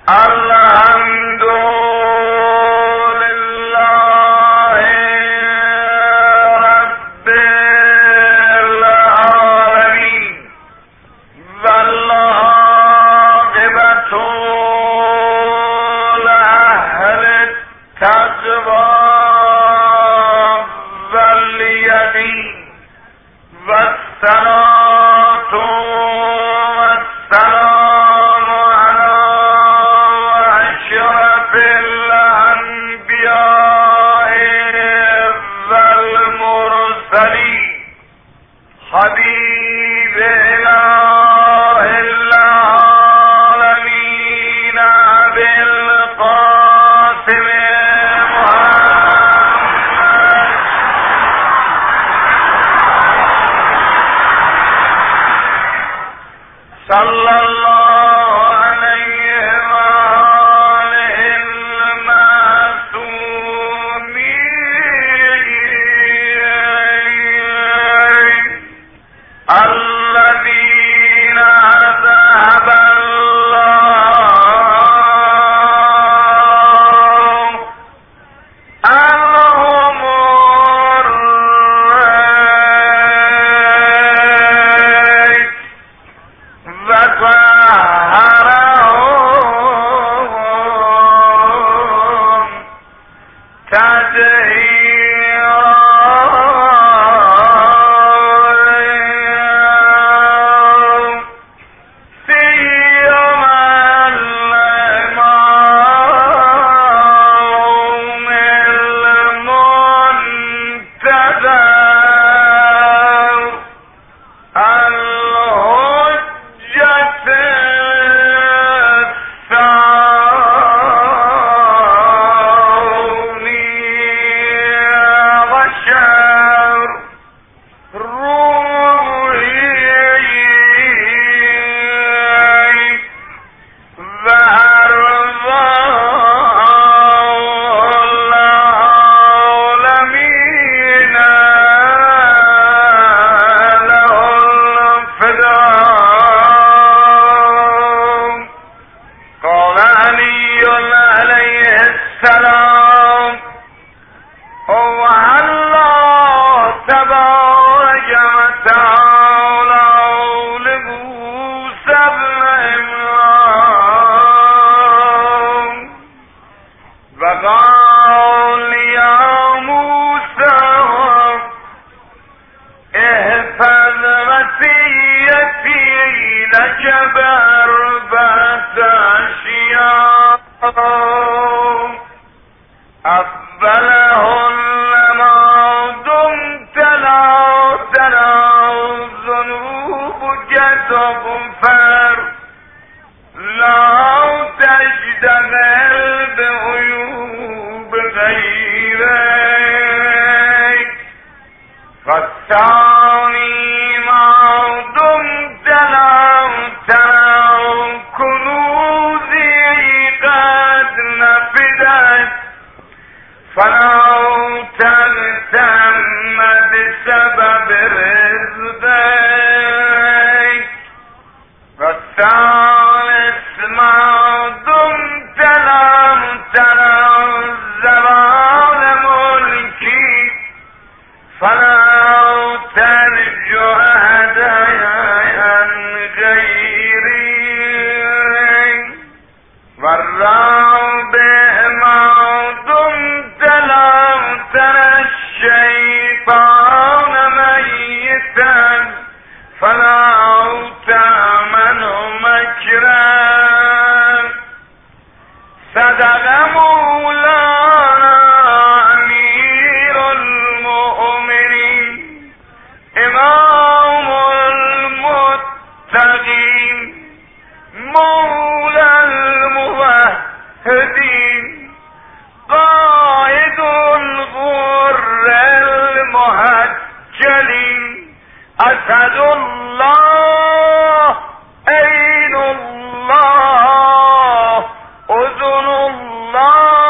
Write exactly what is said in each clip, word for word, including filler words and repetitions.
الحمد لله رب العالمين والعاقبة لأهل التقوى واليقين والصلاة والسلام على أشرف الأنبياء والمرسلين حبيب إله العالمين أبي القاسم صلى الله عليه وآله المعصومين الذين ذهب الله عنهم الريب وطهرهم تطهيرا سيما الإمام المنتظر الحجة الثاني عشر روحي وأرواح العالمين له الفداء. قال علي عليه السلام: هو الله تبارك وتعالى لموسى بن عمران وقال: يا موسى احفظ وصيتي لك بأربعة أشياء أفضلهن ما دمت لا ترى ذنوبك تغفر لا تشتغل بعيوب غيرك والثاني ما دمت لا ترى كنوزي قد نفدت فلا تغتم بسبب رزقك والثالث ما دمت لم ترى زوال ملكي فلا ترجو هدايا غيري والرابع ما دمت لم ترى الشيطان ميتا فلا تأمن مكرا. صدق مولانا أمير المؤمنين إمام المتقين مولى الموحدين قائد الغر المهجلين أسد الله عين الله أذن الله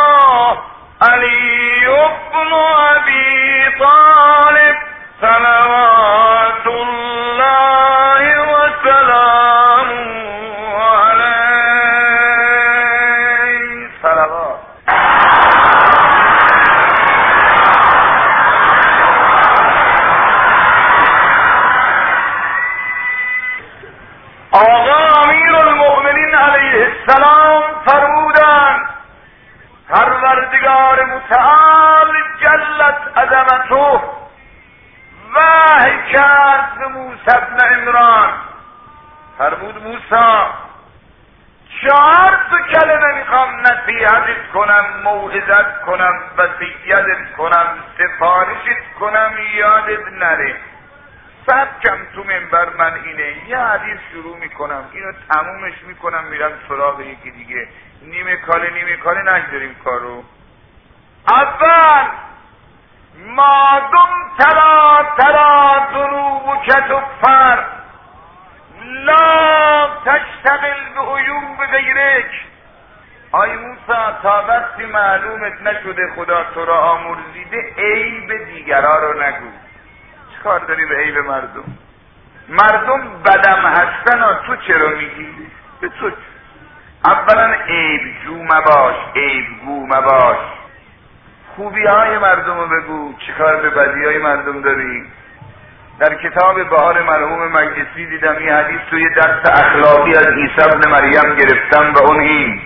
کلمه میخوام نصیحتت کنم، موعظت کنم، وصیتت کنم، سفارشت کنم، یادت نره. سبکم تو منبر من اینه، یه حدیث شروع میکنم، اینو تمومش میکنم، میرم سراغ یکی دیگه. نیمه کاله نیمه کاله نگذاریم کارو. اول مادم ترا ترا ذنوبک تغفر لا تشتغل به عیوب غیرک. آی موسی، تا وقتی معلومت نشده خدا تو را آمرزیده، عیب دیگرا رو نگو. چه کار داری به عیب مردم؟ مردم بدم هستن ها، تو چرا میگی؟ به تو اولا عیب جو مباش، عیب گو مباش. خوبی های مردم رو بگو، چه کار به بدی های مردم داری؟ در کتاب بهار مرحوم مجلسی دیدم یه حدیث توی درس اخلاقی از عیسی ابن مریم گرفتم و اون این: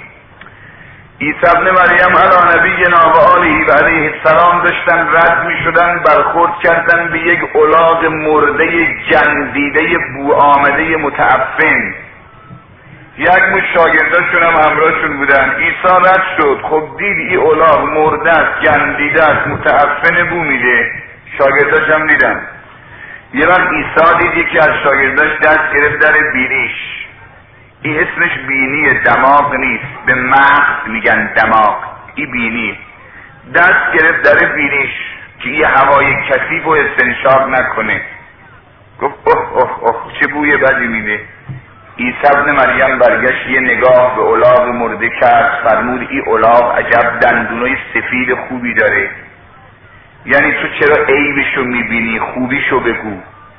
عیسی ابن مریم علی نبینا و آله و علیه السلام داشتن رد می شدن، برخورد کردن به یک الاغ مرده جندیده بو آمده متعفن. یک مش شاگرداشون هم همراهشون بودن. عیسی رد شد، خب دید این الاغ مرده است، جندیده است، متعفن بو میده. شاگرداش هم دیدن. یه وقت عیسی دید یکی از شاگرداش دست گرفت در بینیش. این اسمش بینیه، دماغ نیست، به مغز میگن دماغ، این بینی. دست گرفت در بینیش که یه هوای کثیف و استنشاق نکنه. گفت اوه اوه اوه چه بوی بدی میده. عیسی ابن مریم برگشت یه نگاه به الاغ مرده کرد، فرمود این الاغ عجب دندونای سفید خوبی داره. یعنی تو چرا عیبشو میبینی؟ خوبیشو بگو.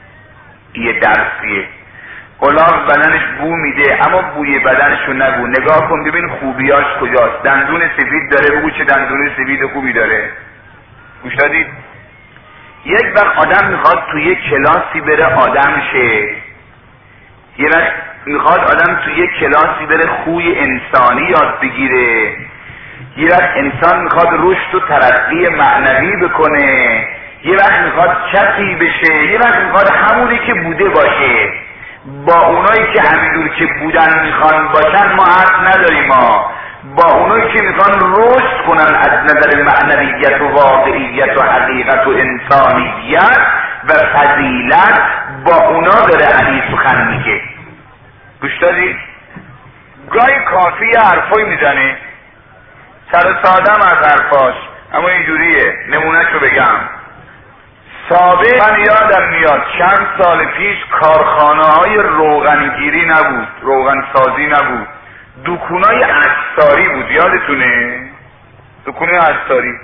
یه درسیه. الاغ بدنش بو میده اما بوی بدنشو نگو، نگاه کن ببین خوبیاش کجاست. دندون سفید داره، بگو چه دندون سفید خوبی داره. گوش دادید؟ یک وقت آدم میخواد تو یک کلاسی بره آدم شه، یه وقت میخواد آدم تو یک کلاسی بره خوی انسانی یاد بگیره، یه وقت انسان میخواد رشد و ترقی معنوی بکنه، یه وقت میخواد کسی بشه، یه وقت میخواد همونی که بوده باشه. با اونایی که همینجور که بودن میخوان باشن ما حق نداریم. ما با اونایی که میخوان رشد کنن از نظر معنویت و واقعیت و حقیقت و انسانیت و فضیلت، با اونا داره علی سخن میگه. گوش دادی؟ گاهی کافی یه حرفایی میزنه، سر سادم از حرفاش، اما اینجوریه. نمونهشو بگم. سابق من یادم میاد چند سال پیش کارخانه های روغنگیری نبود، روغن سازی نبود، دکونای عطاری بود. یادتونه؟ دکونای عطاری.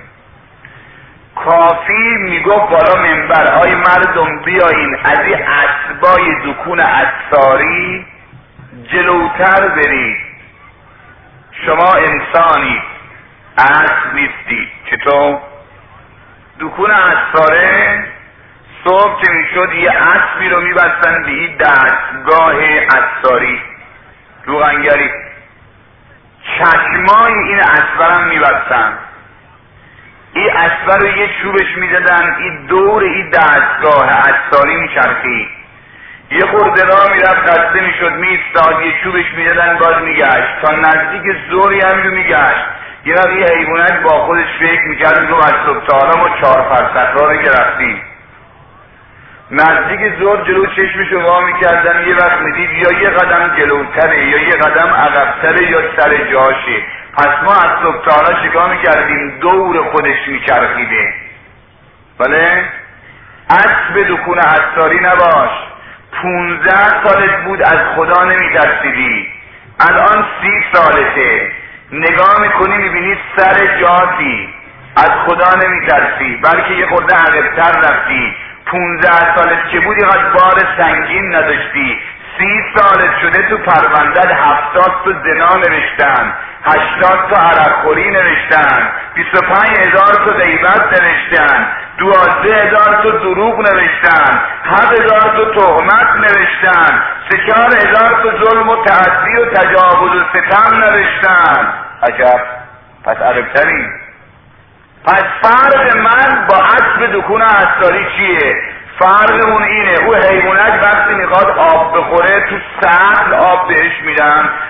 کافی میگفت بالا منبر: آی مردم بیاین از این اسبای دکون عطاری جلوتر برید، شما انسانید، اسب نیستید. چطور؟ دکون عطاره صبح که میشد یه اسبی رو میبستن به این دستگاه عطاری روغنگری، چشمای این اسب هم میبستن. این اسب رو یه چوبش میزدن، این دور این دستگاه عطاری میچرخید. یه خورده راه میرفت خسته میشد میایستاد، یه چوبش میزدن باز میگشت تا نزدیک ظهر هم رو میگشت. یه وقت یه حیوانت با خودش فکر میکرد میگم از صبح تا حالا ما چهار فرسخ راه رو گرفتیم. نزدیک ظهر جلو چشمشو وا میکردن، یه وقت میدید یا یه قدم جلوتره یا یه قدم عقبتره یا سر جاشه. پس ما از صبح تا حالا چیکار میکردیم؟ دور خودش میچرخیده. بله؟ اسب دکون عطاری نباش. پونزده سالت بود از خدا نمیترسیدی، الان سی سالته، نگاه میکنی میبینی سر جاتی، از خدا نمیترسی، بلکه یه خورده عقب‌تر رفتی. پونزده سالت که بودی قد بار سنگین نداشتی، سی سالت شده تو پروندت هفتاد تا زنا نوشتن، هشتاد تا عرقخوری نوشتن، بیست و پنج هزار تا غیبت نوشتن، دوازده هزار تا دروغ نوشتن، هفت هزار تا تهمت نوشتن، سه چهار هزار تا ظلم و تعدی و تجاوز و ستم نوشتن. عجب، پس عربتری. پس فرق من با اسب دکون عطاری چیه؟ فرق اون اینه، او حیوانت وقتی میخواد آب بخوره تو سطل آب بهش میدن،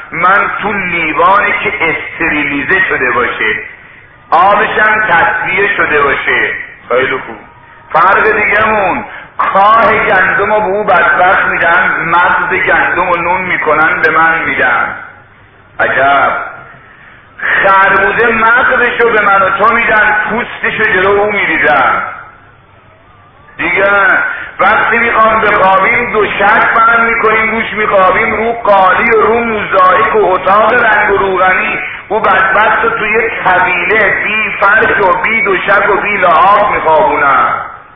من تو لیوانی که استریلیزه شده باشه، آبشم تصفیه شده باشه. خیلی خوب. فرق دیگه‌مون کاه گندم رو به او بدبخت میدن، مغز گندم رو نون میکنن به من میدن. عجب. خربوزه مغزشو به من و تو میدن، پوستشو جلو او میریزن. دیگه وقتی میخوام بخوابیم دو شک بند میکنیم روش میخوابیم، رو قالی و رو موزاییک و اتاق رنگ و روغنی. او بدبخت رو توی طویله بی فرش و بی دوشک و بی لحاف میخوابونن.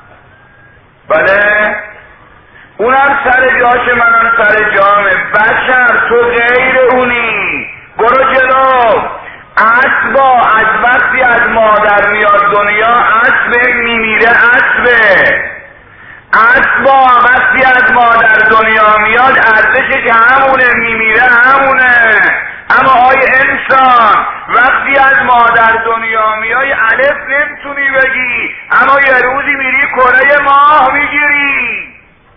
بله اونم سر جاش، منم سر جامه. بشر تو غیر اونی، برو جلو. اسبا از وقتی از مادر میاد دنیا اسب میمیره. اسبه اسبا وقتی از مادر دنیا میاد ارزشش همونه، میمیره همونه. اما آی انسان وقتی از مادر دنیا میای الف نمیتونی بگی، اما یه روزی میری کره ماه میگیری.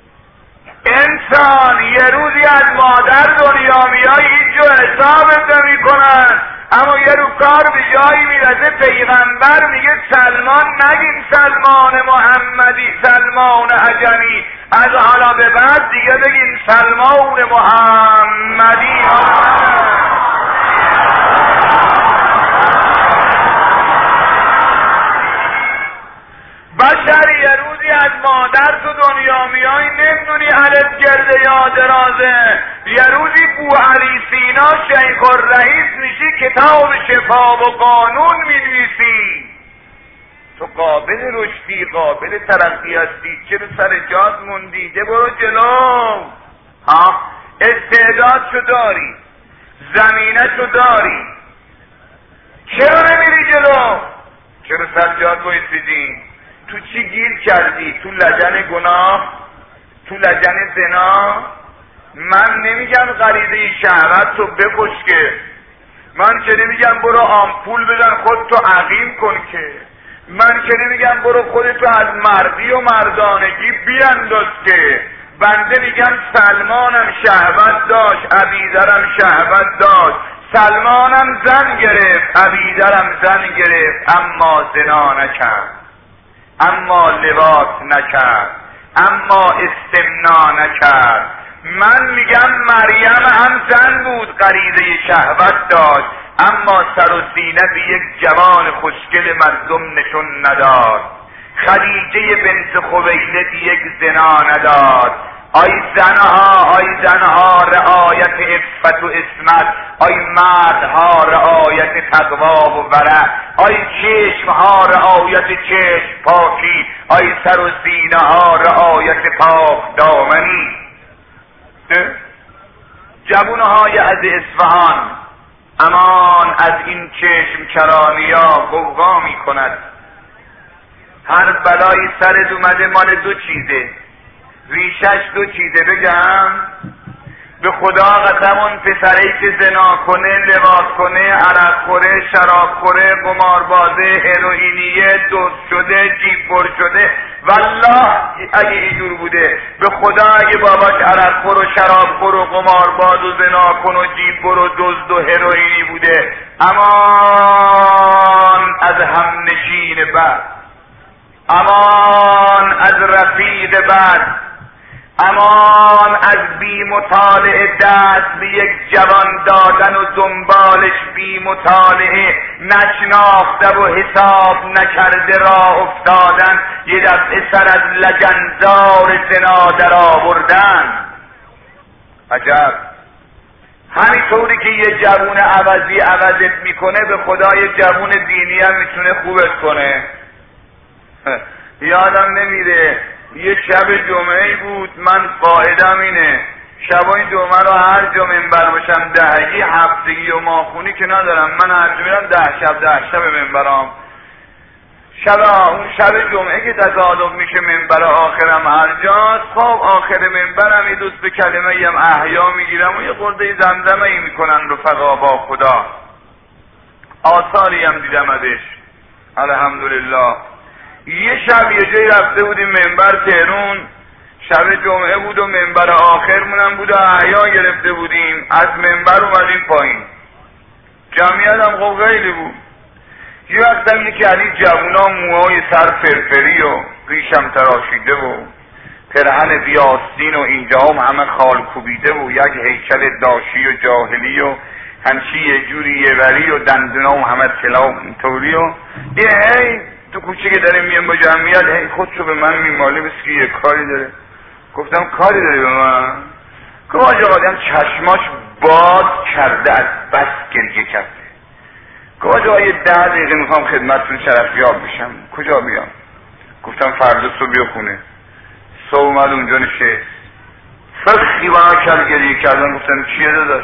انسان یه روزی از مادر دنیا میای هیچ جو حسابت نمی کنن، اما یه رو کار به جایی میرسه پیغمبر میگه سلمان نگین سلمان محمدی، سلمان عجمی، از حالا به بعد دیگه بگین سلمان محمدی. بشر یه روزی از مادر تو دنیا میای نمیدونی الف گرده یا درازه. یه روزی بو علی سینا شیخ الرئیس میشی، کتاب شفا و قانون مینویسی. تو قابل رشدی، قابل ترقی هستی، چرا سر جات موندی؟ ده برو جلو. ها استعداد شو داری، زمینه شو داری، چرا نمیری جلو؟ چرا سر جات بایستیدی؟ تو چی گیر کردی؟ تو لجن گناه؟ تو لجن زنا؟ من نمیگم غریزه شهوت تو بکش که، من که نمیگم برو آمپول بزن خودتو عقیم کن که، من که نمیگم برو خودتو از مردی و مردانگی بیانداز که. بنده میگم سلمانم شهوت داشت، عبیدرم شهوت داشت. سلمانم زن گرفت، عبیدرم زن گرفت، اما زنا نکرد، اما لواط نکرد، اما استمنا نکرد. من میگم مریم هم زن بود، غریزه شهوت داشت، اما سر و سینه به یک جوان خوشگل مردم نشون نداد. خدیجه بنت خویلد یک زنا نداد. آی زنها، آی زنها رعایت عفت و عصمت، آی مردها رعایت تقوا و ورع، آی چشمها رعایت چشم پاکی، آی سر و سینه ها رعایت پاک دامنی. جوانهای از اصفهان امان از این چشم کرانی ها غوغا می کند. هر بلایی سرت اومده مال دو چیزه، ریشش دو چیزه. بگم به خدا قسم اون پسری که زنا کنه، لواط کنه، عرق خوره، شراب خوره، قماربازه، هروئینیه، دزد شده، جیب بر شده، والله اگه اینجور بوده به خدا اگه باباش عرق خور و شراب خور و قمارباز و زنا کن و جیب بر و دزد و هروئینی بوده، امان از همنشین بد، امان از رفیق بد، امان از بی مطالعه دست به یک جوان دادن و دنبالش بی مطالعه نشناخته و حساب نکرده راه افتادن، یه دفعه سر از لجنزار زنا در آوردن. عجب. همینطوری که یه جوون عوضی عوضت میکنه به خدای جوون دینی هم میتونه خوبت کنه. یادم نمیره یه شب جمعه بود، من قاعدم اینه شبای جمعه رو هر جا منبر باشم دهگی هفتگی و ماخونی که ندارم، من هر جا میرم ده شب ده شب منبرام. شب اون شب جمعه که تصادف میشه منبر آخرم هر جاست، خب آخر منبرم یه دوست به کلمه ای هم احیا میگیرم و یه خورده زمزمه ای میکنن رفقا با خدا. آثاری هم دیدم ازش الحمدلله. یه شب یه جایی رفته بودیم منبر تهرون، شب جمعه بود و منبر آخرمونم بود و احیا گرفته بودیم، از منبر اومدیم پایین، جمعیت هم خب خیلی بود. یه وقتم یکی علی جوونا موهای سر فرفری و ریشم تراشیده و پرهن بیاستین و اینجا هم همه خال کوبیده و یک هیکل داشی و جاهلی و همچی یه جوری یه وری و دندونا و همه طلا و اینطوری و یه هی تو کوچه که داره میان با جمعیت هی خودشو به من میماله بس که یه کاری داره. گفتم کاری داری به من؟ که آجا آدم چشماش باز کرده از بس گریه کرده. که آجا یه ده دقیقه میخوام خدمتتون شرفیاب بشم، کجا بیام؟ گفتم فردا صبح بیا خونه. صبح اومد اونجا نشست، فخی با کرد گریه کردن. گفتم چیه داداش؟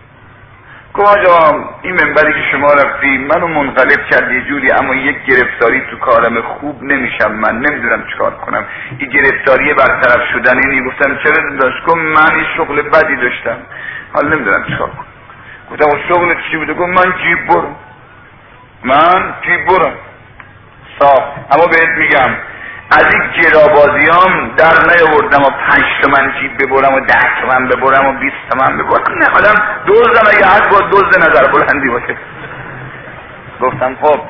که آجا این منبری که شما رفتی منو منقلب کرد یه جوری، اما یک گرفتاری تو کارم خوب نمیشم، من نمیدونم چیکار کنم، این گرفتاری برطرف شدن اینی. گفتم چرا داداش؟ که من این شغل بدی داشتم حالا نمیدونم چیکار کنم. گفتم شغل چی بوده؟ گفت من جیب برم. من جیب برم صاف، اما بهت میگم از این گرابازیام در نیاوردم و پنج تومن جیب ببرم و ده تومن ببرم و بیست تومن ببرم. نه آدم دوزدم اگه هست با دوزد نظر بلندی باشه. گفتم خب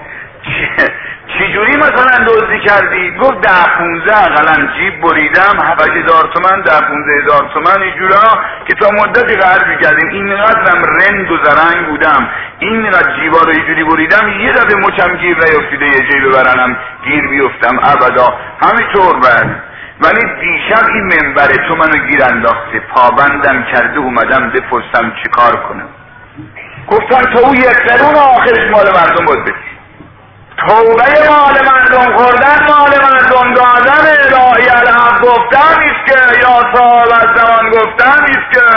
چی جوری مثلا دزدی کردی؟ گفت ده پونزه اقلا جیب بریدم، هفت هزار تومن ده پونزه هزار تومن اینجورا که تا مدتی قرض میکردیم، اینقدرم رند و زرنگ بودم، اینقدر جیبا رو اینجوری بریدم یه دفعه مچم گیر نیفتیده یه جیب ببرنم گیر بیفتم ابدا. همینطور بعد ولی دیشب این منبر تو منو گیر انداخته، پابندم کرده، اومدم بپرسم چی کار کنم. گفتم تو یک قرون آخرش مال مردم بود بدی. توبه مال مردم خوردن، مال مردم دادن، الهی الحق گفتن نیست که، یا صاحب از زمان گفتن نیست که.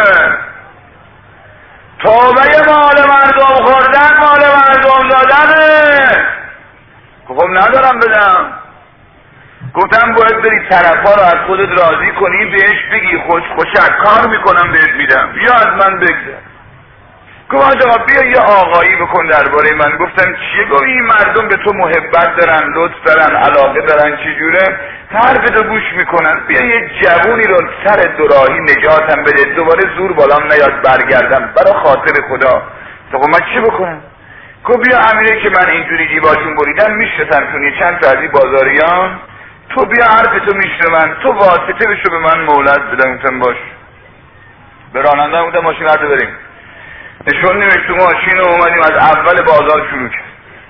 توبه مال مردم خوردن، مال مردم دادن. خب ندارم بدم. گفتم باید بری طرفا رو از خودت راضی کنی، بهش بگی خوش خوشک کار میکنم بهت میدم، یا از من بگذر. گفت آقا بیا یه آقایی بکن درباره من. گفتم چیه؟ گفت این مردم به تو محبت دارن، لطف دارن، علاقه دارن، چجوره؟ حرف تو گوش میکنن، بیا یه جوونی رو سر دوراهی نجاتم بده، دوباره زور بالام نیاد برگردم، برای خاطر خدا. تو من چی بکنم؟ گفت بیا امیره که من اینجوری جیباشون بریدم میشناسم چون چند تا از این بازاریان، تو بیا حرف تو میشنون، تو واسطه بشو به من مولد بدم. گفتم باش. به راننده گفتم ماشین رو بریم. نشون نمیشت تو ماشین رو اومدیم از اول بازار شروع کرد.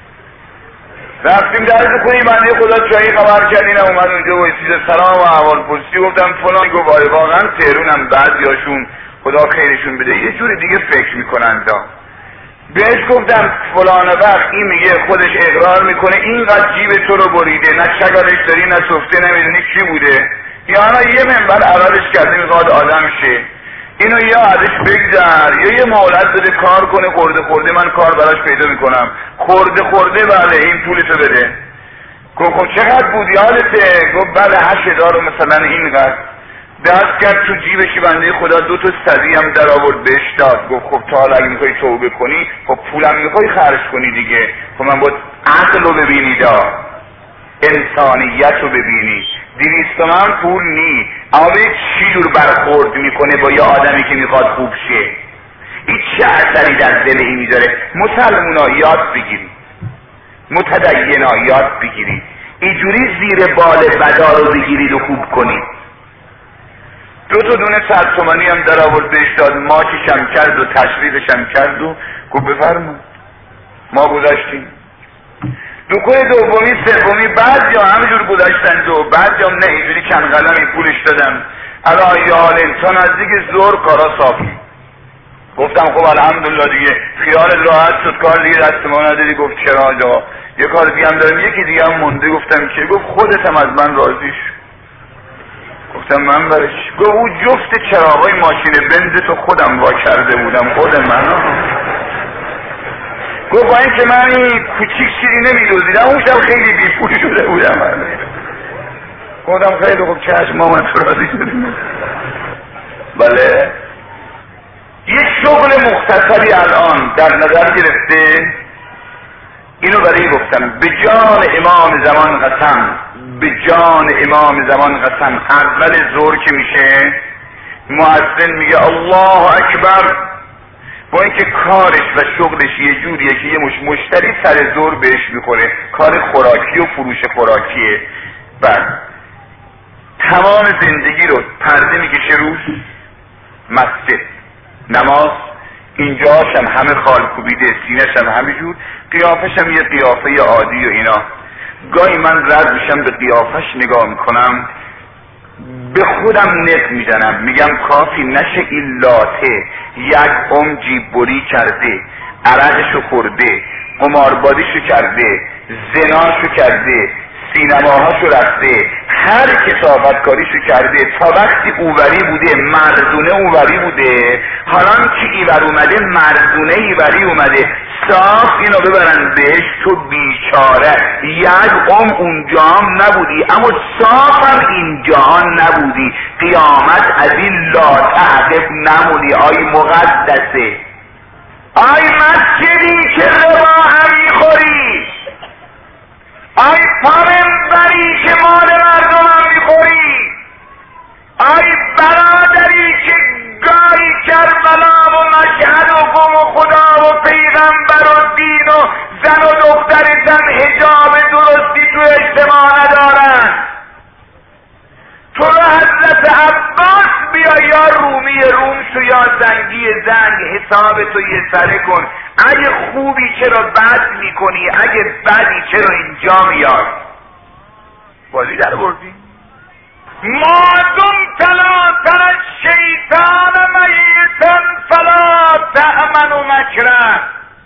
رفتیم درز کنی بنده خدا چایی خبر کردینم اومد اونجا و چیز سلام و احوال پرسی. گفتم فلان. گفت واقعا تهرونم بعضیاشون خدا خیرشون بده یه جور دیگه فکر میکنن دا. بهش گفتم فلان وقت این میگه خودش اقرار میکنه اینقدر جیب تو رو بریده، نه شگالش داری نه سفته نمیدونی کی بوده، یا انا یه منبر عوضش کرده میخواد آدم شه، اینو یا ازش بگذر یا یه مهلت بده کار کنه، خورده خورده من کار براش پیدا میکنم. خورده خورده بله این پولتو بده. گفت خب چقدر بود یادته؟ گفت بله هشت هزار مثلا اینقدر. دست کرد تو جیبشی بنده خدا دو تا صدی هم در آورد بهش داد. گفت خب تا حالا اگه میخوای توبه کنی خب پولم میخوای خرج کنی دیگه، خب من باید عقل رو ببینی دا، انسانیت رو ببینی. دویست تومن پول نی، اما به چی جور برخورد میکنه با یه آدمی که میخواد خوب شه. این چه اثری در دل این میذاره؟ مسلمونا یاد بگیری، متدینا یاد بگیری، اینجوری زیر بال بدا رو بگیرید و خوب کنید. دو تا دونه صد تومنی هم در آورد بهش داد، ماچشم کرد و تشریفشم کرد و گفت بفرما. ما گذاشتیم. دکوه دومی سومی بعد یا همجور گذاشتن و بعد یا نه اینجوری چند قلمی پولش دادم. الان یا حال انسان از دیگه زور کارا صافی. گفتم خب الحمدلله دیگه خیالت راحت شد، کار دیگه دست ما نداری. گفت چرا آجا یه کار دیگه هم دارم، یکی دیگه هم مونده. گفتم که؟ گفت خودت هم از من راضی شد. گفتم من برش. گفت او جفت چراغای ماشین بنز تو خودم وا کرده بودم، خود من. گفت با این که من این کوچیک چیزی نمیدوزیدم، اون شب خیلی بیپول شده بودم. گفتم خیلی خوب چشم ما من تو راضی شدیم. بله یک شغل مختصری الان در نظر گرفته، اینو برای گفتم به جان امام زمان قسم، به جان امام زمان قسم، اول ظهر که میشه مؤذن میگه الله اکبر، با اینکه کارش و شغلش یه جوریه که یه مش مشتری سر ظهر بهش میخوره، کار خوراکی و فروش خوراکیه، بعد تمام زندگی رو پرده میکشه روش مسجد، نماز، اینجاش هم همه خال کوبیده، سینه‌ش هم همه جور، قیافش هم یه قیافه عادی و اینا. گاهی من رد میشم به قیافش نگاه میکنم، به خودم نق میزنم، میگم کافی نشه این لاته یک عمر جیب بری کرده، عرقشو خورده، قماربازیشو کرده، زناشو کرده، سینماهاشو رفته، هر کسافت کاریشو کرده، تا وقتی اووری بوده مردونه اووری بوده، حالا که ایور اومده مردونه ایوری اومده، صاف اینو ببرن بهش تو بیچاره، یک عمر اونجا هم نبودی اما صاف هم اینجا هم نبودی، قیامت از این لا تعقب نمونی. آی مقدسه، آی مسجدی که ربا هم میخوری، آی پارنبری که مال مردم هم میخوری، آی برادری که گاری کربلا و مشهد و قم و خدا و پیغمبر و دین و زن و دخترتن حجاب درستی تو اجتماع ندارن، تو رو حضرت عباس بیا یا رومی روم شو یا زنگی زنگ، حساب تو یه سره کن، اگه خوبی چرا بد میکنی، اگه بدی چرا اینجا میاد، بازی در بردی. مادم تلا تر شیطان میتن فلا تأمن و مکرن،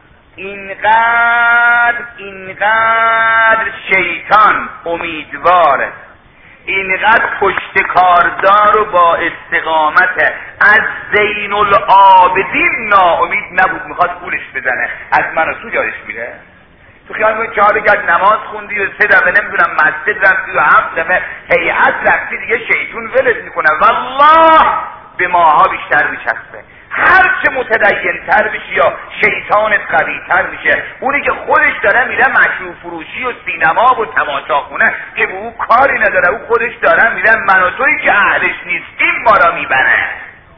اینقدر اینقدر شیطان امیدواره، اینقدر پشت کاردار و با استقامت، از زین العابدین ناامید نبود، میخواد پولش بزنه، از من و تو یادش میره. تو خیال میکنی چهار رکعت نماز خوندی و سه دفعه نمیدونم مسجد رفتی و هفت دفعه هیئت رفتی دیگه شیطون ولت میکنه، والله به ماها بیشتر میچسبه، هر چه متدین تر بشی یا شیطانت قوی تر میشه. اونی که خودش داره میره مشروب فروشی و سینما و تماشاخونه که به او کاری نداره، او خودش داره میره، من و تویی که اهلش نیستیم ما را میبنه.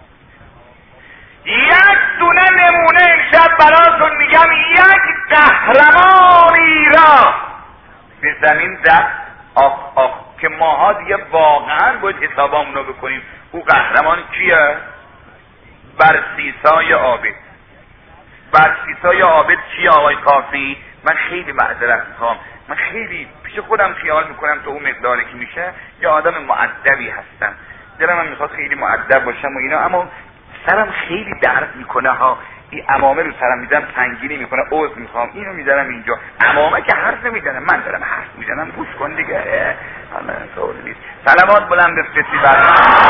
یک دونه نمونه امشب براتون میگم، یک قهرمانی را به زمین زد، آخ آخ که ماها دیگه واقعا باید حسابامونو بکنیم. او قهرمان کیه؟ برسیسای عابد. برسیسای عابد کیه آقای کافی؟ من خیلی معذرت میخوام، من خیلی پیش خودم خیال میکنم تو اون مقداری که میشه یا آدم مؤدبی هستم، دلم من میخواد خیلی مؤدب باشم و اینا، اما سرم خیلی درد میکنه ها، این عمامه رو سرم میزنم سنگینی میکنه، عذر میخوام، اینو میذارم اینجا. عمامه که حرف نمیزنه، من دارم حرف میزنم، گوش کن دیگه. حالا طور نیست. سلامات بلند بفرستی بر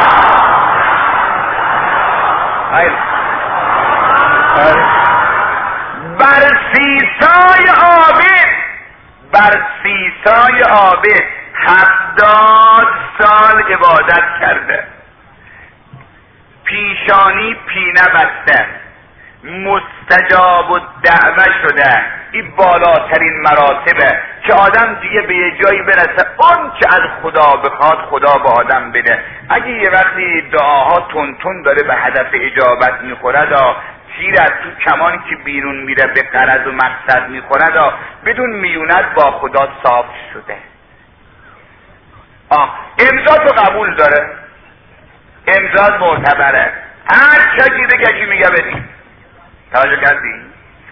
خیر. برسیسای عابد، برسیسای عابد هفتاد سال عبادت کرده، پیشانی پینه بسته، مستجاب و دعوه شده. این بالاترین مراتبه که آدم دیگه به یه جایی برسه اون که از خدا بخواد خدا به آدم بده. اگه یه وقتی دعاها تون تون داره به هدف اجابت میخوره دا، تیر از تو کمان که بیرون میره به غرض و مقصد میخوره دا، بدون میونت با خدا صاف شده. آه امضا تو قبول داره، امضا معتبره، هر چکی دیگه کی میگه بدیم. توجه کردی؟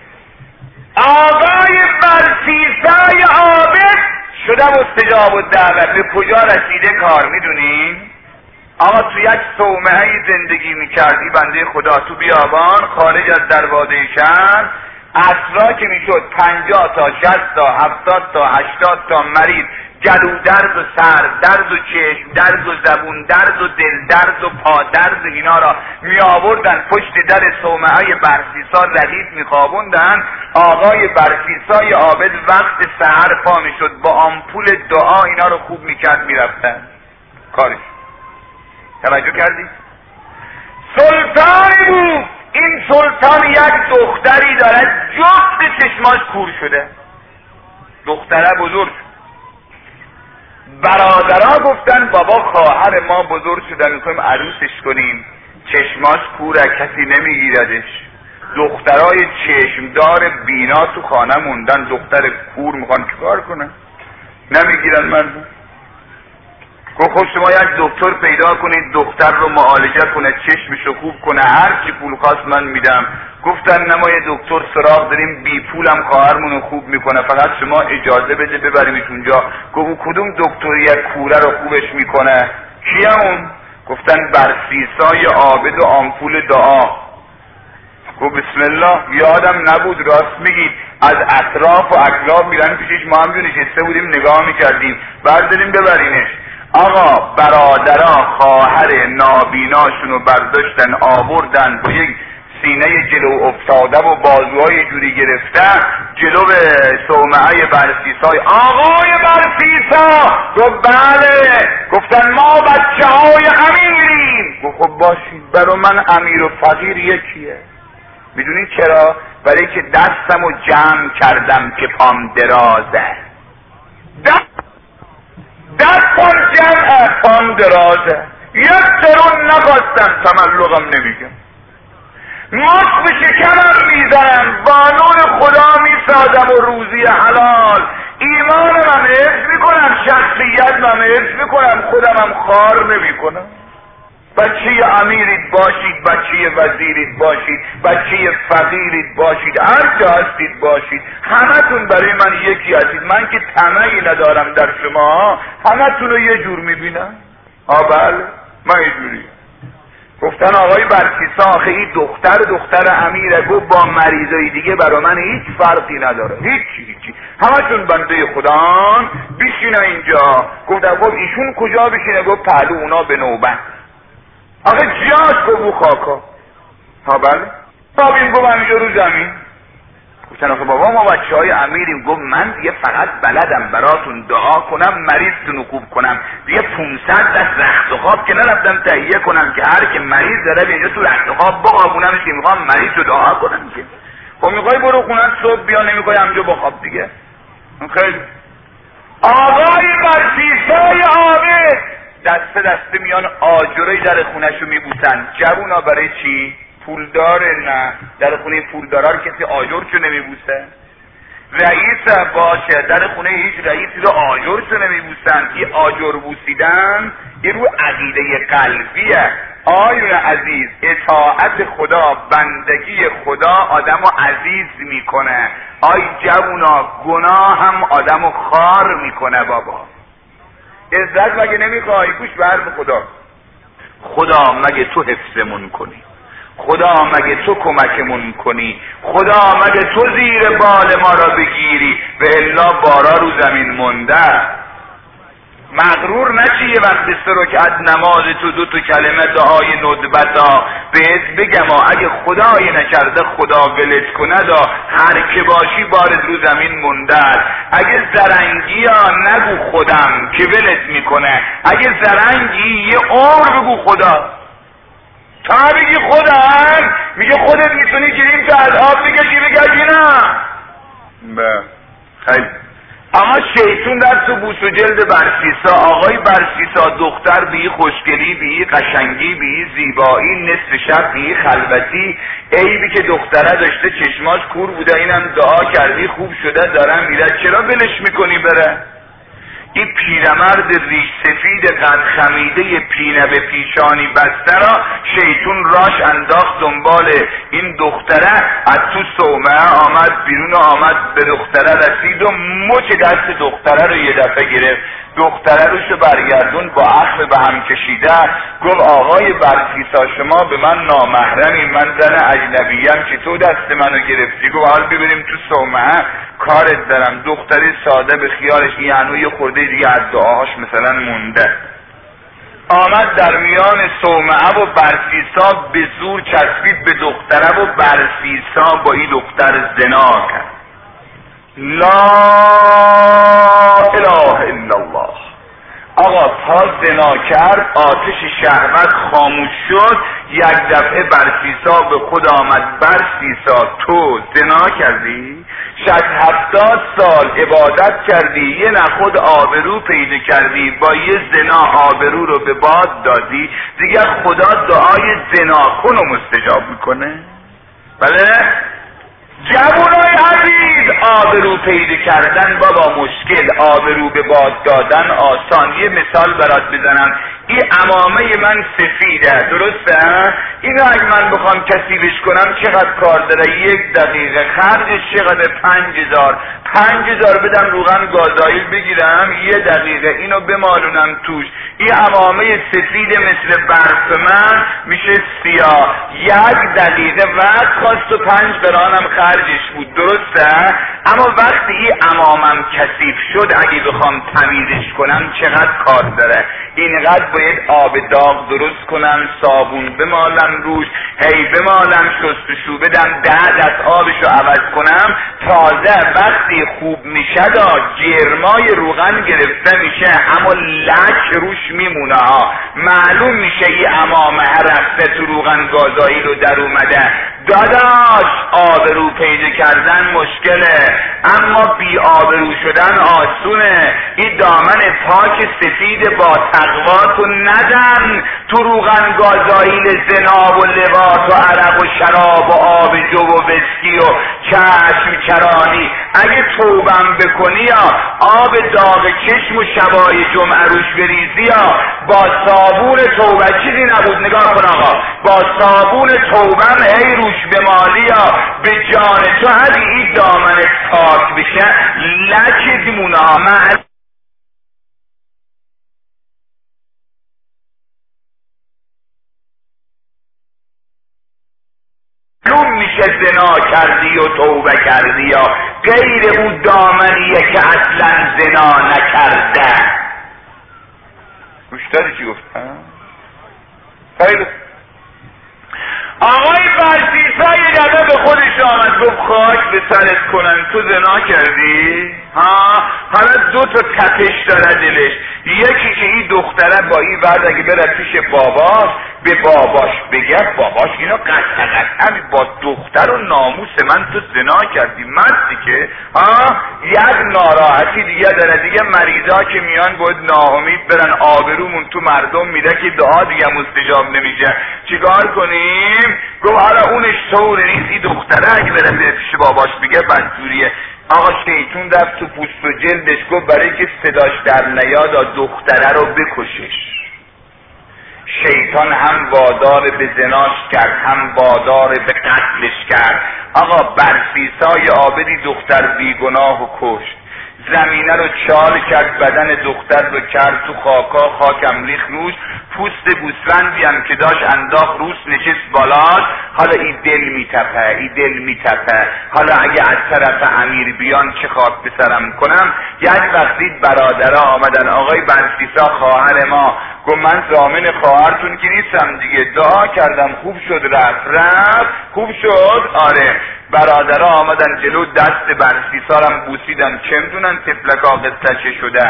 آقای برسیسای عابد شده مستجاب الدعوه. به کجا رسیده کار میدونین؟ آقا تو یک صومعه زندگی میکردی بنده خدا، تو بیابان خارج از دروازه شهر، عصرا که میشد پنجاه تا شصت تا هفتاد تا هشتاد تا مریض، گلو درد و سر درد و چشم درد و زبون درد و دل درد و پا درد و اینا را می آوردن پشت در صومعه برسیسا ردیف می خوابوندن. آقای برسیسای عابد وقت سحر پا می شد، با آمپول دعا اینا رو خوب می کرد می رفتن کارش. توجه کردی؟ سلطانی بود. این سلطان یک دختری داره جفت چشماش کور شده، دختره بزرگ. برادرها گفتن بابا خواهر ما بزرگ شدن میخوایم عروسش کنیم، چشماش کوره کسی نمیگیردش. دخترای چشمدار بینا تو خانه موندن، دختر کور میخوان چیکار کنن؟ نمیگیرن مردم. گفت خب شما یک دکتر پیدا کنید دختر رو معالجه کنه، چشمشو خوب کنه، هر چی پول خواست من میدم. گفتن نه ما یه دکتر سراغ داریم بی پولم خواهرمونو خوب میکنه، فقط شما اجازه بده ببریمش اونجا. گفت کدوم دکتر یک کوره رو خوبش میکنه؟ کیه اون؟ گفتن برسیسای عابد و آمپول دعا. گفت بسم الله. یادم نبود، راست میگید. از اطراف و اکلاف میرن پیشش، ما هم نشسته بودیم نگاه میکردیم، برداریم ببرینش. آقا برادران خواهر نابیناشون رو برداشتن آوردن، با یک سینه جلو افتاده و بازوهای جوری گرفته جلو صومعه برسیسای. آقای برسیسا گفت بله. گفتن ما بچه های امیریم. گفت خب باشید، برا من امیر و فقیر یکیه. میدونی چرا؟ برای که دستم رو جمع کردم که پام درازه. دست دستم جمعه پام درازه. یک درون نخواستم، تملقم نمیگم، ماست به شکمم میزنم، بانون خدا میسازم و روزی حلال. ایمانم حفظ میکنم، شخصیتم حفظ میکنم، خودمم خار نمیکنم. بچه امیرید باشید، بچه وزیرید باشید، بچه فقیرید باشید، هر جا هستید باشید، همتون برای من یکی هستید. من که طمعی ندارم در شما، همتون رو یه جور میبینم. آ بله من یه جوری. گفتن آقای برسیسا آخه این دختر دختر امیره. گفت با مریضای دیگه برای من هیچ فرقی نداره، هیچی هیچی، همتون بنده خدان، بیشینه اینجا. گفتن خب ایشون کجا بشینه؟ گفت پهلو اونا به نوبت. آخه جاش گفت خاکا. ها بله. بابیم گفت اینجا رو زمین. گفتن آخه بابا ما بچه های امیریم. گفت من دیگه فقط بلدم براتون دعا کنم، مریضتون خوب کنم. دیگه پونصد دست رخت و خواب که نرفتم تهیه کنم که هر که مریض داره اینجا تو رخت و خواب بخوابونمش که میخوام مریض رو دعا کنم. که خب میخوای برو خونت صبح بیا، نمیخوای همجا بخواب دیگه. خیلی آقای برسیسای عابد دسته دسته میان آجرای در خونهشو میبوسن. جوونا برای چی؟ پولداره؟ نه، در خونه پولدارا رو کسی آجرشو نمیبوسه. رئیس باشه، در خونه هیچ رئیسی رو آجرشو نمیبوسن. این آجر بوسیدن یه رو عقیده قلبیه. آیون عزیز، اطاعت خدا، بندگی خدا آدمو عزیز میکنه. آی جوونا، گناه هم آدمو خار میکنه. بابا عزت مگه نمیخوای؟ گوش به حرف خدا. خدا مگه تو حفظمون کنی؟ خدا مگه تو کمکمون کنی؟ خدا مگه تو زیر بال ما را بگیری؟ و الا بارا رو زمین مونده. مغرور نشی یه وقت سه رکعت نماز تو دو تا کلمه دعای ندبتا بهت بگم اگه خدای نکرده خدا ولت کنه دا هر که باشی بارد رو زمین مونده. اگه زرنگی ها نگو خودم که ولت میکنه، اگه زرنگی یه عمر بگو خدا. تا بگی خودم میگه خودت میتونی گیریم تا از آب بگشی بگشی نه. به خیلی اما شیطون در تو بوس و جلد برسیسا. آقای برسیسا دختر بی خوشگلی، بی قشنگی، بی زیبایی، نصف شب بی خلوتی، عیبی که دختره داشته چشماش کور بوده، اینم دعا کردی خوب شده دارم میره، چرا ولش میکنی بره؟ این پیرمرد ریش سفید قد خمیده پینه به پیشانی بسته را شیطون راش انداخت دنبال این دختره. از تو صومعه آمد بیرون، آمد به دختره رسید و مچ دست دختره رو یه دفعه گرفت. دختره روشو برگردون با اخم به هم کشیده. گفت آقای برسیسا شما به من نامحرمی، من زن اجنبیم، چی تو دست منو گرفتی؟ گفت حال ببریم تو صومعه کارت دارم. دختری ساده به خیالش یعنی یه خورده دیگه از دعاهاش مثلا مونده. آمد در میان صومعه و برسیسا به زور چسبید به دختره و برسیسا با این دختر زنا کرد. لا اله الا الله. آقا تا زنا کرد آتش شهوت خاموش شد. یک دفعه برسیسا به خود آمد. برسیسا تو زنا کردی؟ شاید هفتاد سال عبادت کردی، یه نخود آبرو پیدا کردی، با یه زنا آبرو رو به باد دادی، دیگر خدا دعای زنا کن و مستجاب میکنه؟ بله؟ جوانای عزیز، آبرو پیدا کردن بابا مشکل، آبرو به باد دادن آسان. یه مثال برات بزنم، این عمامه من سفیده، درسته؟ اینو اگه من بخوام کثیفش کنم چقدر کار داره؟ یک دقیقه خرجش چقدر؟ پنج هزار پنج هزار بدم روغن گازایل بگیرم، یه دقیقه اینو بمالونم توش، این عمامه سفید مثل برف من میشه سیاه. یک دقیقه وقت خواست و پنج قرانم خرجش بود، درسته؟ اما وقتی این عمامم کثیف شد اگه بخوام تمیزش کنم چقدر کار داره؟ اینقدر باید آب داغ درست کنم، صابون بمالم روش، هی بمالم، شستشو بدم، ده دست آبشو عوض کنم، تازه وقتی خوب میشه دا جرمای روغن گرفته میشه اما لک روش میمونه ها، معلوم میشه یه عمامه رفته تو روغن گازایی رو در اومده. داداش آبرو پیدا کردن مشکله، اما بی آبرو شدن آسونه. این دامن پاک سفید با تقواتو ندن تو روغن گازایی زنا و لواط و عرق و شراب و آب جو و وسکی و چشم چرانی. اگه توبم بکنی یا آب داغ چشم و شبای جمعه روش بریزی یا با صابون توبه، چیزی نبود، نگاه کن آقا، با صابون توبم هی روش بمالی یا به جان تو هدی این دامن پاک بشه لکه دیمونه ها. معلوم میشه زنا کردی و توبه کردی یا غیر اون دامنیه که اصلا زنا نکرده. گوش داری چی گفتم؟ خیلی آقای برسیسا یه دفعه به خودش آمد گفت خاک به سرت کنن، تو زنا کردی؟ ها؟ حالا دو تا تپش داره دلش، یکی که این دختره با این بعد اگه بره پیش باباش به باباش بگه باباش اینو قطع قطع با دختر و ناموس من تو زنا کردی، مردی که ها؟ یک ناراحتی دیگه داره دیگه، مریضا که میان باید ناامید برن، آبرومون تو مردم میده که دعا دیگه مستجاب نمیشه، چیکار کنیم؟ گفت حالا اونش طور نیست، این دختره اگه بره به پیش باباش بگه بدجوریه. آقا شیطون رفت تو پوست و جلدش گفت برای که صداش در نیاد دختره رو بکشش. شیطان هم وادار به زناش کرد هم وادار به قتلش کرد. آقا برسیسای عابدی دختر بیگناه و کشت، زمینه رو چال کرد، بدن دختر رو کرد تو خاکا، خاکم ریخ روش، پوست گوسفندی هم که داشت انداخت روش، نشست بالاش. حالا این دل میتپه، این دل میتپه، حالا اگه از طرف امیر بیان چه خاک به سرم کنم. یک وقتی برادرها آمدن، آقای برسیسا خواهر ما، گفت من ضامن خواهرتون که نیستم دیگه، دعا کردم خوب شد، رفت رفت خوب شد. آره برادرها آمدن جلو، دست برسیسارم بوسیدن، چه میدونن تفلکا قصه چه شده.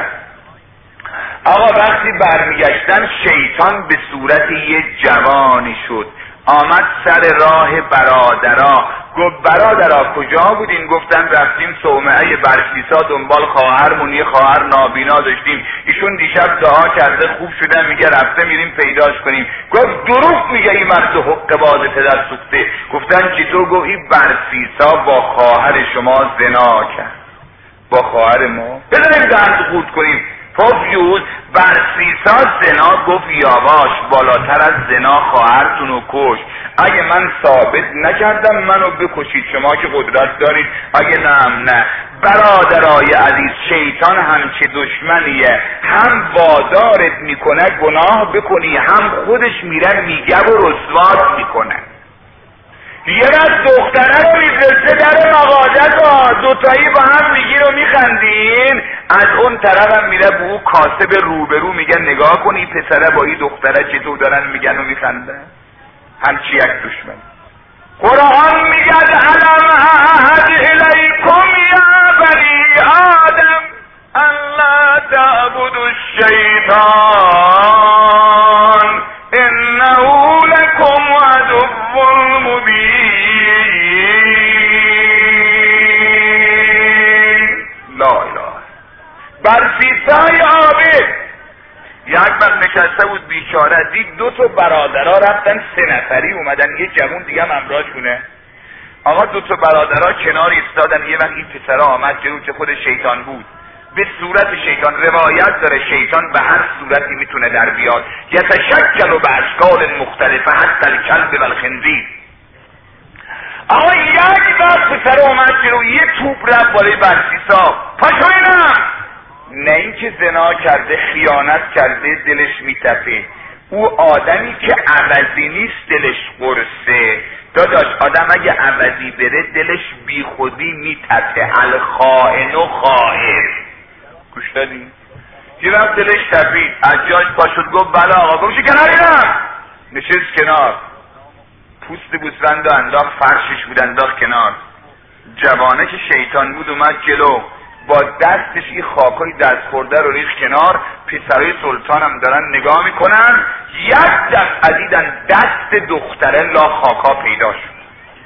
آقا وقتی برمیگشتن شیطان به صورت یه جوانی شد، آمد سر راه برادرها، گفت برادرها کجا بودین؟ گفتن رفتیم صومعه برسیسا دنبال خواهرمون، یه خواهر نابینا داشتیم، ایشون دیشب دعا کرده خوب شده، میگه رفته میریم پیداش کنیم. گفت دروغ میگه این مرد حق باز پدر سوخته. گفتن چطور؟ گفت این برسیسا با خواهر شما زنا کرد، با خواهر ما. بذاریم درد خود کنیم. پوفیوز برسیسا زنا، گفت یاواش بالاتر از زنا خواهرتون رو کش، اگه من ثابت نکردم منو بکشید، شما که قدرت دارید، اگه نه نه. برادرای عزیز شیطان همچه دشمنیه، هم وادارت میکنه گناه بکنی، هم خودش میره میگه و رسوات میکنه. یه از دختره رو میفرسته در مغازه ها، دوتایی با هم میگین و میخندین، از اون طرف هم میره به او کاسب روبرو میگه نگاه کنی پسره با این دختره چطور دارن میگن و میخندن. همچی یک دشمن. قرآن میگه الم اعهد الیکم یا بنی آدم الا تعبدوا الشیطان انه لکم عدو مبین. بیچاره دید دو تا برادرها رفتن، سه نفری اومدن، یه جوون دیگه هم همراهشونه. آقا دو تا برادرها کنار ایستادن. یه وقت این پسرا آمد جلو که خود شیطان بود، به صورت شیطان. روایت داره شیطان به هر صورتی میتونه در بیاد. یتشکل و به اشکال مختلفه حتی الکلب و الخنزیر. آقا یک وقت پسر آمد جلو، یه توپ رفت بالای برسیسا. پاشو اینم. نه اینکه زنا کرده، خیانت کرده، دلش میتپه. او آدمی که عوضی نیست دلش قرصه. داداش آدم اگه عوضی بره دلش بی خودی میتپه. الخائن و خائن. گوش دادی؟ یه وقت دلش تپید، از جاش پاشد گفت بله آقا. گفت کنار اینم. نشست کنار، پوست گوسفند انداخت، فرشش بود انداخت کنار. جوانه که شیطان بود اومد جلو، با دستش این خاکای دست خورده رو ریخت کنار. پسرای سلطان هم دارن نگاه میکنن. یک دفعه دیدن دست دختره لا خاکا پیدا شد.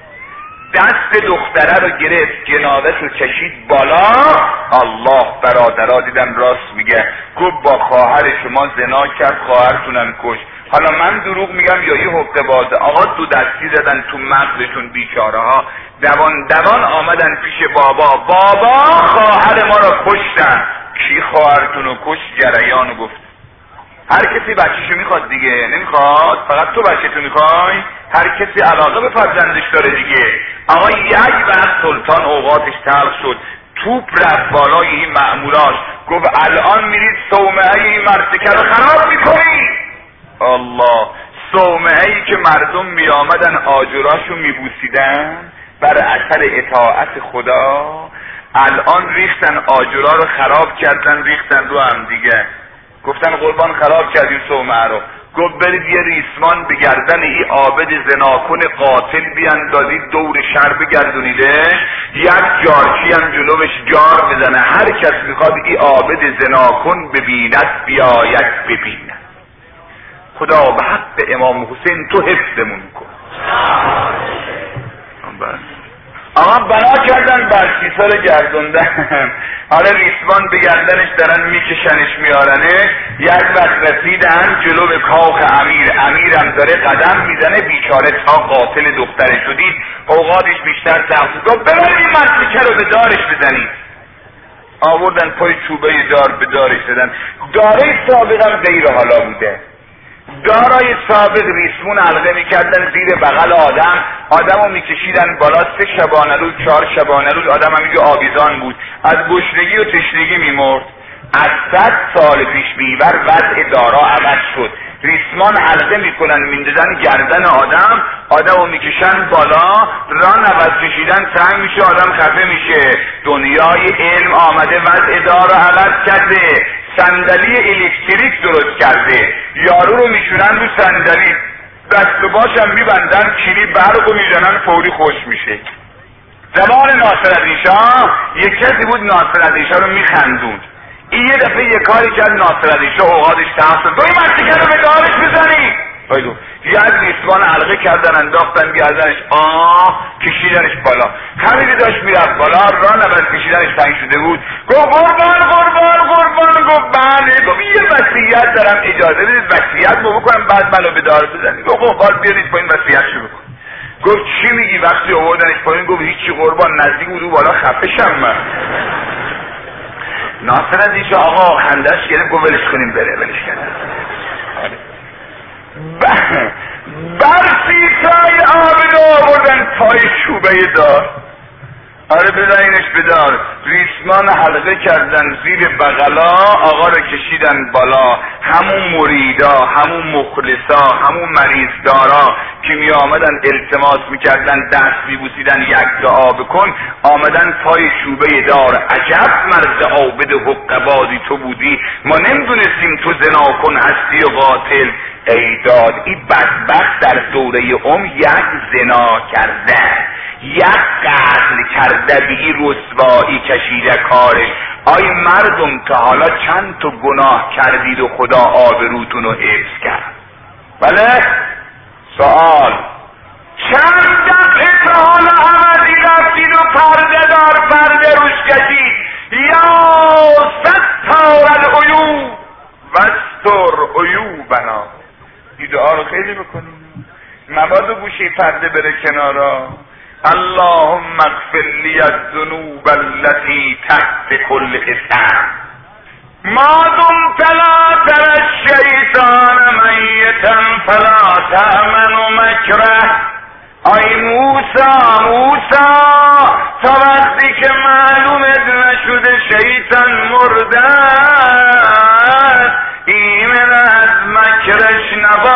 دست دختره رو گرفت، جنازه رو کشید بالا. الله، برادرها دیدن راست میگه. گفت با خواهر شما زنا کرد، خواهرتونم کش. حالا من دروغ میگم یا یه حقه بازه؟ آقا دو دستی زدن تو مغزشون بیچاره ها. دوان دوان آمدن پیش بابا. بابا خواهر ما رو کشتن. کی خواهرتون رو کشت؟ جریانو گفت. هر کسی بچه‌شو میخواد دیگه، نمیخواد؟ فقط تو بچه‌تو میخوای؟ هر کسی علاقه به فرزندش داره دیگه. آقا یک وقت سلطان اوقاتش تلخ شد، توپ رفت بالای این مأموراش. گفت الان میرید صومعه این مرتکه رو خراب میکنی. الله، صومعه ای که مردم می آمدن آجراشو می بوسیدن بر اثر اطاعت خدا، الان ریختن آجرا رو خراب کردن، ریختن رو هم دیگه. گفتن قربان خراب کردیم صومعه رو. گفت برید یه ریسمان به گردن ای عابد زناکن قاتل بیاندازید، دور شهر بگردونیده، یک جارچی هم جلوش جار بزنه، هر کس میخواد ای عابد زناکن ببیند بیاید ببیند. خدا به حق امام حسین تو حفظمون کن. آقا بنا کردن برسیسا رو گردوندن. حالا ریسمان به گردنش دارن میکشنش میارنه. یک وقت رسیدن جلو به کاخ امیر. امیرم داره قدم میزنه، بیچاره تا قاتل دختره شدید اوقاتش بیشتر تحصیل. گفت ببرید این مسلکه رو به دارش بزنید. آوردن پای چوبه دار به دارش زدن. داره سابقم غیر حالا بوده. دارای سابق ریسمون حلقه میکردن زیر بغل آدم، آدم رو میکشیدن بالا. سه شبانه روز، چهار شبانه روز آدم هم میگه آویزان بود، از گشنگی و تشنگی میمرد. از صد سال پیش بیور وضع دارا عوض شد. ریسمان حلقه میکنن میندازن گردن آدم، آدم رو میکشن بالا. ران عوض کشیدن تنگ میشه، آدم خفه میشه. دنیای علم آمده وضع دارا عوض کرده، صندلی الکتریک درست کرده. یارو رو میشونن رو صندلی، دست و باشم میبندن، کلی برق رو میزنن، فوری خوش میشه. زمان ناصرالدین شاه یک کسی بود ناصرالدین شاه رو میخندوند. این یه دفعه یه کاری کرد ناصرالدین شاه اوقاتش تحت شد. دوی مرتکه رو به دارش بزنی. بایدو یه از ریسمان حلقه کردن انداختن گردنش، آه کشیدنش بالا. همینی داشت میرفت بالا، ران اول کشیدنش تنگ شده بود. گفت قربان قربان قربان. گفت بله. گفت یه وصیت دارم، اجازه بدید وصیت رو بکنم بعد منو به دار بزنید. گفت قربان بیارید پایین وصیت شروع کن. گفت چی میگی؟ وقتی آوردنش پایین گفت هیچی قربان، نزدیک بود بالا خفشم من. ناصرالدین شاه آقا خندش گرفت گفت ولش کنیم بره. ولش کردن. برسیسای عابد آوردن پای چوبه دار. آره بزنینش به دار. ریسمان حلقه کردن زیر بغلا، آقا رو کشیدن بالا. همون مریدا، همون مخلصا، همون مریض دارا که می آمدن التماس می کردن، دست می بوسیدن یک دعا بکن، آمدن پای چوبه دار. عجب مرد عابد حقبازی تو بودی، ما نمیدونستیم تو زنا کن هستی و قاتل. ای داد این بدبخت در دوره ام یک زنا کرده، یک قتل کرده، به این رسوایی کشیده کارش. آی مردم تا حالا چند تا گناه کردید و خدا آبروتون رو حفظ کرد؟ بله؟ سوال چند دفعه تا حالا عوضی رفتید و پرده دار پرده روش کشید؟ یا ستار العیوب وستر عیوبنا. این دعا رو خیلی بکنیم. مبادا گوشه پرده بره کنارا. اللهم اغفر لی الذنوب التي تحت كل اسم ما دمت لا ترى الشیطان میتا فلا تأمن مکره. ای موسی موسی تا وقتی که معلومت نشده شیطان مرده ایمن از مکرش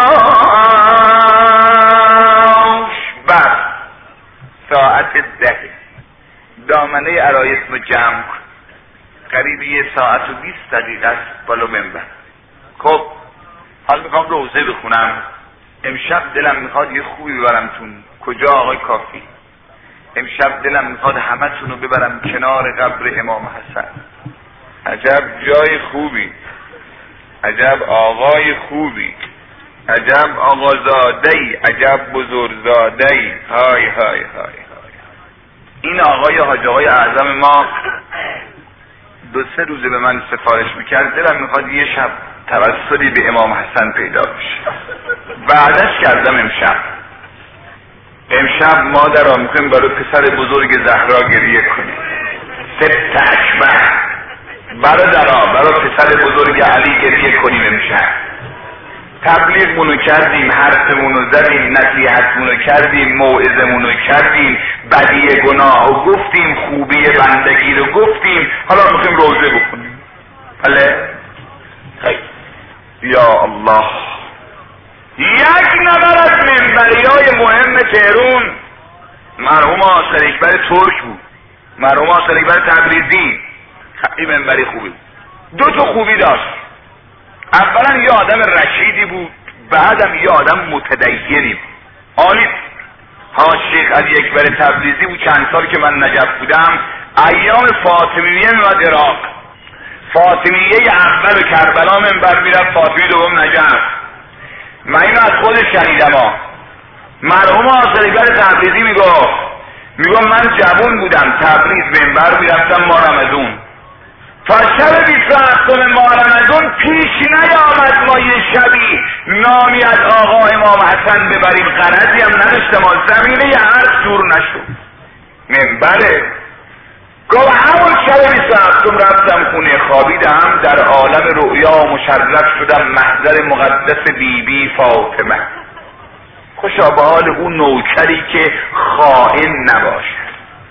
نباش. بس ساعت ده دامنه عرایس رو جمع کن. قریب یه ساعت و بیست دقیقه است بالا منبر. خب حال میخوام روزه بخونم. امشب دلم میخواد یه خوبی ببرمتون. کجا آقای کافی؟ امشب دلم میخواد همه تونو ببرم کنار قبر امام حسن. عجب جای خوبی، عجب آقای خوبی، عجب آقازادهی، عجب بزرگزادهی. های های های های. این آقای حاج آقای اعظم ما دو سه روزه به من سفارش میکرد. دلم میخواد یه شب توسلی به امام حسن پیدا بشه. بعدش کردم امشب امشب مادرها میخوایم برای پسر بزرگ زهرا گریه کنیم. ست اکبر برادرها برای پسر بزرگ علی گریه کنیم. امشب تبلیغمونو کردیم، حرفمونو زدیم، نصیحتمونو کردیم، موعظمونو کردیم، بدی گناه رو گفتیم، خوبی بندگی رو گفتیم. حالا میخوایم روزه بکنیم. بله خیلی یا الله. یک نفر از منبریای مهم تهرون مرحوم آصر اکبر ترک بود. مرحوم آصر اکبر تبریزی خیلی منبری خوبی بود. دو تا خوبی داشت. اولا یه آدم رشیدی بود، بعدم یه آدم متدینی بود. عالی. حاج شیخ علی اکبر تبریزی بود. چند سال که من نجف بودم ایام فاطمیه میاد عراق. فاطمیه اول کربلا منبر میرفت، فاطمیه دوم نجف. من اینو از خودش شنیدم ها. مرحوم آصر اکبر تبریزی میگفت میگفت من جوان بودم تبریز منبر میرفتم ما رمضان. تا شب بیست و هفتم ماه رمضان پیش نیامد ما یه شبی نامی از آقا امام حسن ببریم. غرضی هم نداشتم، زمینه یه عرض جور نشد. منبره گفت همون شب بیست و هفتم رفتم خونه خوابیدم، در عالم رؤیا مشرف شدم محضر مقدس بی بی فاطمه. خوشا به حال اون نوکری که خائن نباشد،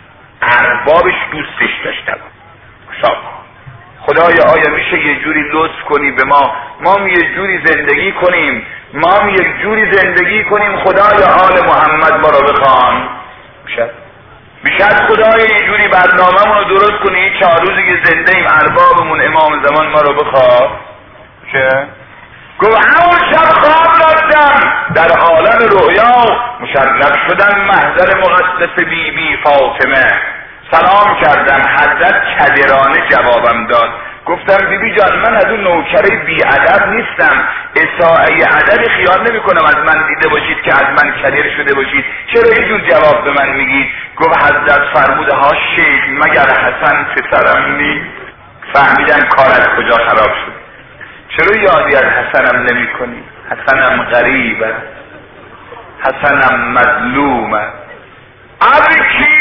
اربابش دوستش داشته. خوشا خدایا آیا میشه یه جوری لطف کنی به ما، ما هم یه جوری زندگی کنیم، ما هم یک جوری زندگی کنیم. خدایا آل محمد ما رو بخوان. میشه میشه خدایا یه جوری برنامه رو درست کنی چهار روزی که زنده ایم اربابمون امام زمان ما رو بخواد. میشه گفت همون شب خواب رفتم در عالم رؤیا مشرف شدم محضر مقدس بی بی فاطمه. سلام کردم، حضرت کدرانه جوابم داد. گفتم بی بی جان من از اون نوکره بی ادب نیستم، اساءه ادب خیال نمی کنم از من دیده باشید که از من کدر شده باشید. چرا اینجور جواب به من میگید؟ گفت حضرت فرموده ها شیخ مگر حسن پسرم نیست؟ فهمیدن کار از کجا خراب شد. چرا یادی از حسنم نمی کنی؟ حسنم غریبه، حسنم مظلومه. ابکی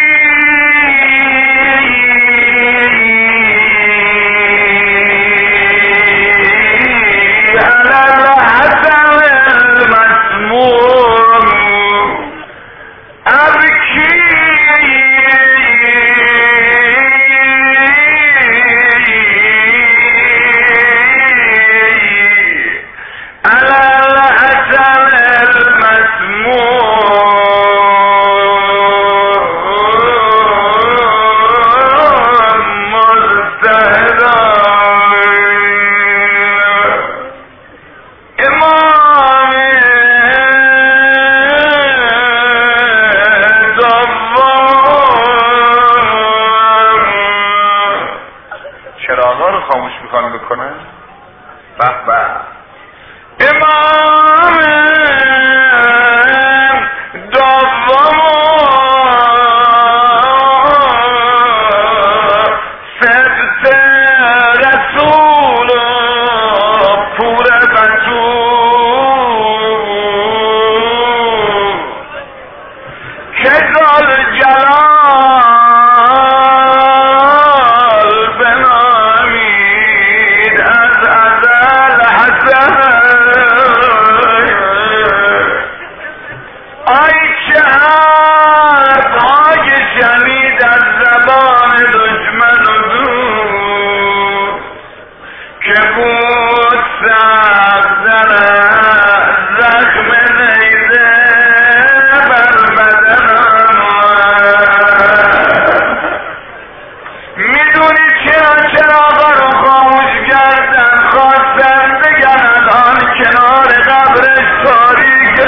میدونی چرا چراغا رو خاموش کردن؟ خواستن بگن الان کنار قبرش تاریکه.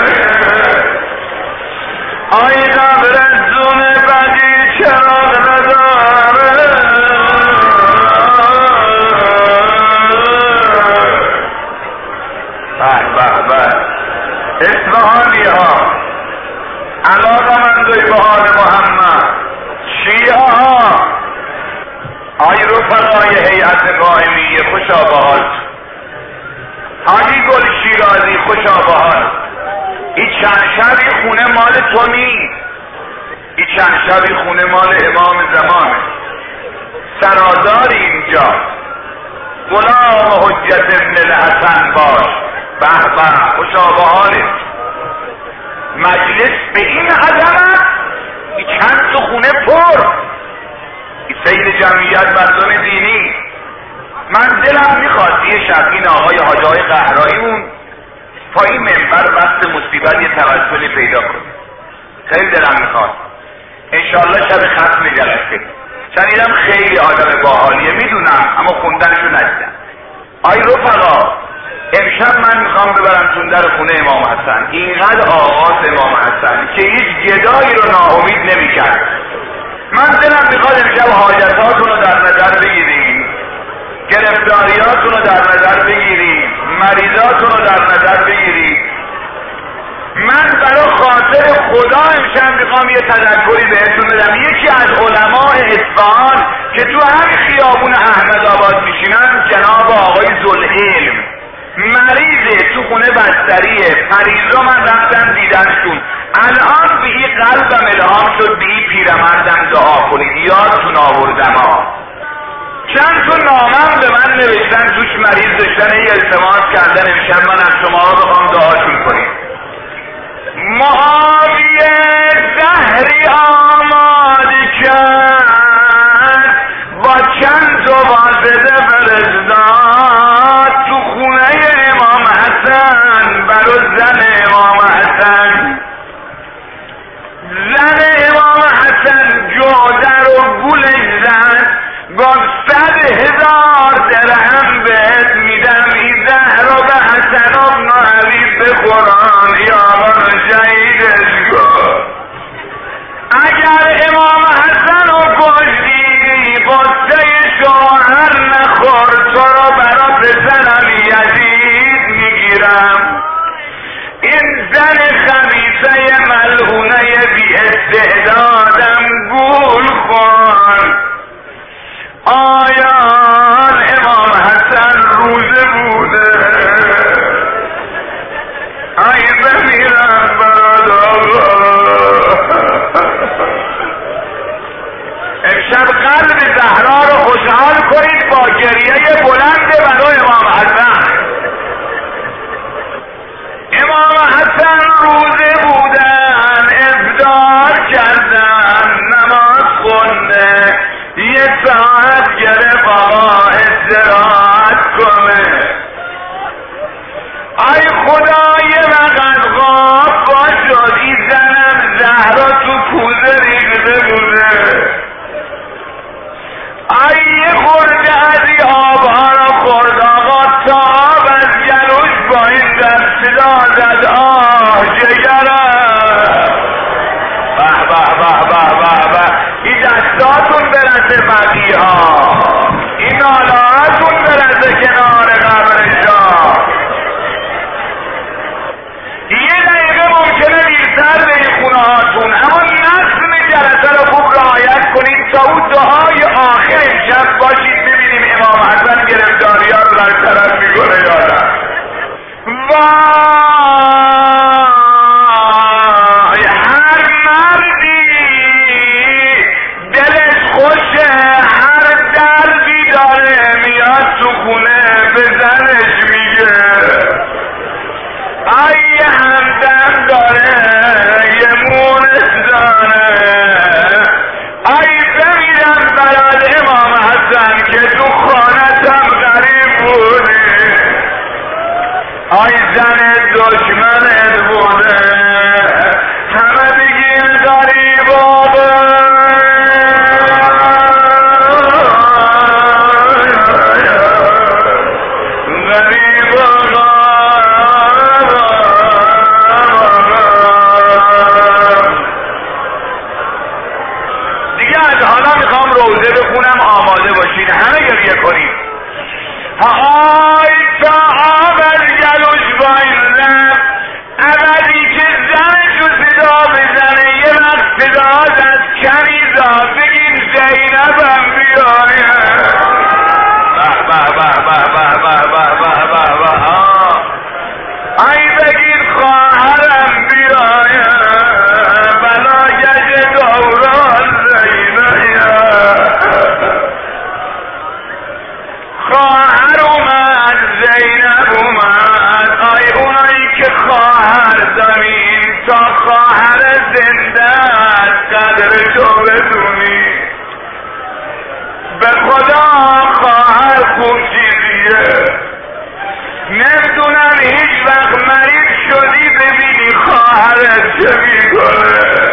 آی قبر زون بدی چراغ نداره. به به به اصفهانی ها، علاقه مندوی به حال محمد، شیعه ها، آی رفقای هیئت قائمیه خوشا به حال، حاجی گل شیرازی خوشا به حال. این چند شبی خونه مال تو نیست، این چند شبی خونه مال امام زمانه. سراداری اینجا، غلام حجت ابن الحسن باش. به به خوشا به حالت. مجلس به این عظمت، این چند تا خونه پر، این سید جمعیت مردم دینی. من دلم میخواد یه شب این آقای حاجای قهراییمون پای منبر وقت مصیبت یه توسلی پیدا کنه. خیلی دلم میخواد انشالله شب ختم جلسه. شنیدم خیلی آدم باحالیه، میدونم، اما خوندنشو ندیدم. آی رفقا، امشب من میخوام ببرم در خونه امام حسن. اینقدر آغاز امام حسن که هیچ گدایی رو ناامید نمیکرد. من دلم میخواد امشب حاجتاتون رو در نظر بگیریم، گرفتاریاتون رو در نظر بگیریم، مریضاتون رو در نظر بگیریم. من برای خاطر خدا امشب میخوام یه تذکری بهتون بدم. یکی از علماء اصفهان که تو همین خیابون احمد آباد میشینن، جناب آقای ذوالعلم، مریضه، تو خونه بستریه. مریضا من رفتم دیدنشون. الان به این قلبم الهام شد به این پیرمردم دعا کنید، یادتون آوردم ها. چند تا نامم به من نوشتن توش مریض داشتن، ای التماس کردن امشب من از شما رو بخوام دعاشون کنید. معاویه زهری آماده کرد، با چند تا واسطه فرستاد تو خونه امام حسن برای زن امام حسن. زن امام حسن جادر و گلش زد، گفت صد هزار درهم بهت میدم این زهر رو به حسن ابن علی بخوران یا من شهیدش کن. اگر امام حسن رو کشتی قصه شوهر نخور، تو رو برا پسرم یزید میگیرم. این زن خمیسه ملعونه بی استعدادم گول خون. آیان امام حسن روزه بوده، ای بمیرم براد آقا. امشب قلب زهرا رو خوشحال کنید با گریه بلند برای امام حسن. امام حسن روزه بودن، افطار کردن، نماز خونده، یه ساعت گرفت آقا استراحت کنه. ای خدا یه وقت غاب باشد، این زنم زهرا تو کوزه ریخته بوده. ای یه خورده از این آبها را خورد آقا، تا آب از گلوش با این در صدا زد آه جگرم. به به به به به به، این دستاتون برسه بقیه ها، این نالهاتون برسه کنار قبرشا. یه دقیقه ممکنه دیرتر به این خونه هاتون، اما نظم جلسه رو خوب رعایت کنید تا اون دعای آخر امشب باشید ببینیم امام حسن گرفتاری ها رو در طرف میکنه یا نه. وای هر مردی دلش خوشه، هر دردی داره میاد تو خونه به زنش میگه. ای همدم داره یه مونس داره. ای بمیرم براد امام حسن که تو خانتم غریب بودی. ای زن دشمنت بوده، همه بگین غریب آبه. زنده است قدر تو بدونی. به خدا خواهر خوب چیزیه، نمیدونم هیچ وقت مریض شدی ببینی خواهرت چه میکنه.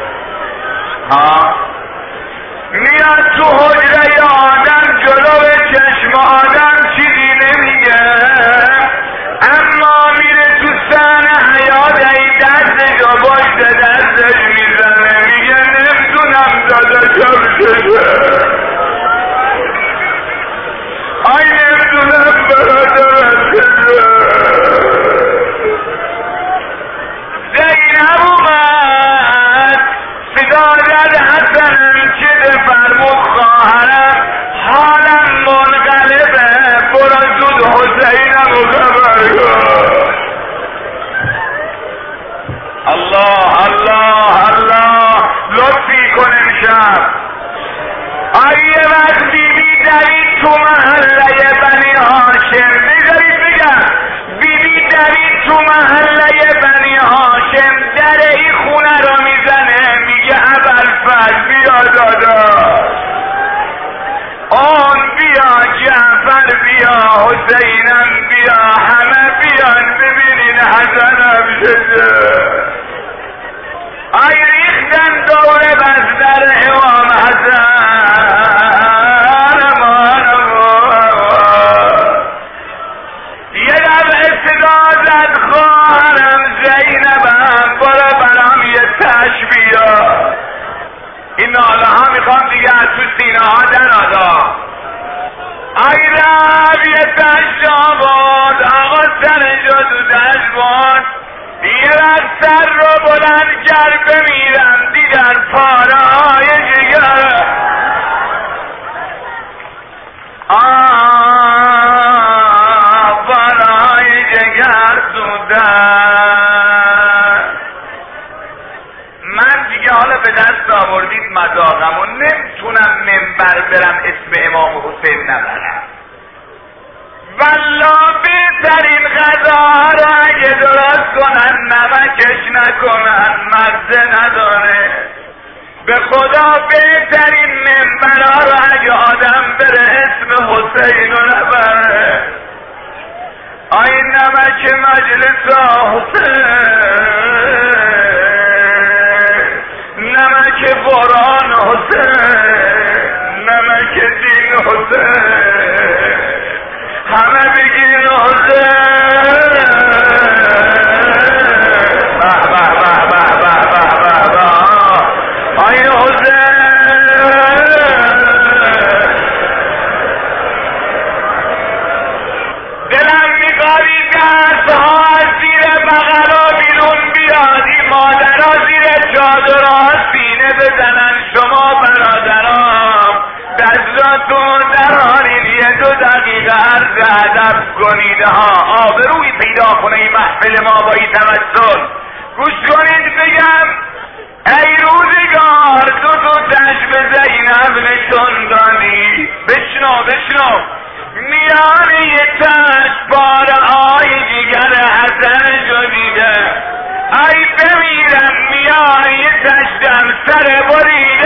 ها میاد تو حجره آدم جلو چشم آدم چیزی نمیگه، اما میره تو صحنه حیات ای دستشو باشه دستش میزنه میگه نمیدونم داداشم چشه، آی نمیدونم برادرم چشه. زینب اومد صدا زد حسنم چه فرمود خواهرم حالم منقلبه، برو زود حسینم و خبر کن. الله الله الله لطفی کن امشب. آیه وقت بیبی دوید تو محله بنی هاشم، بذارید بگم بیبی دوید تو محله بنی هاشم، در این خونه رو میزنه میگه ابوالفضل بیا داداش، آن بیا جعفر بیا حسینم بیا، همه بیان ببینین حسنم شده. آی ریختن دور بستر امام حسن، یه دفعه صدا زد خواهرم زینبم برو برام یه تش بیا. این ناله ها میخوام دیگه از تو سینه ها درادا. ای رب یه تش آباد آقا سرشو تو تش باد، یه وقت سر رو بلند کرد بمیرم دیدن پاره های جگر. آه پاره های جگر سودن. من دیگه حالا به دست آوردید مذاقم و نمیتونم منبر برم اسم امام حسین نبرم. والله بهترین غذا را اگه درست کنن نمکش نکنن مزه نداره. به خدا بهترین منبرها را اگه آدم بره اسم حسین رو نبره. آی نمک مجلس حسین، نمک قرآن حسین، نمک دین حسین، همه بگین حسین. به به به به به به به آی حسین. دلم میخواد دستها زیر بغلا بیرون بیادی، مادرها زیر چادرها سینه بزنن. شما برادرام دستاتون درارین یه دو دقیقه عرض ادب کنید ها، آبروی پیدا کنه این محفل ما با این تمثل. گوش کنید بگم ای روزگار دو دو چشم زینب نشون دادی. بشنو بشنو میان یه چشم بار آی جگر حسن شدیده. ای بمیرم میان یه چشم سر بری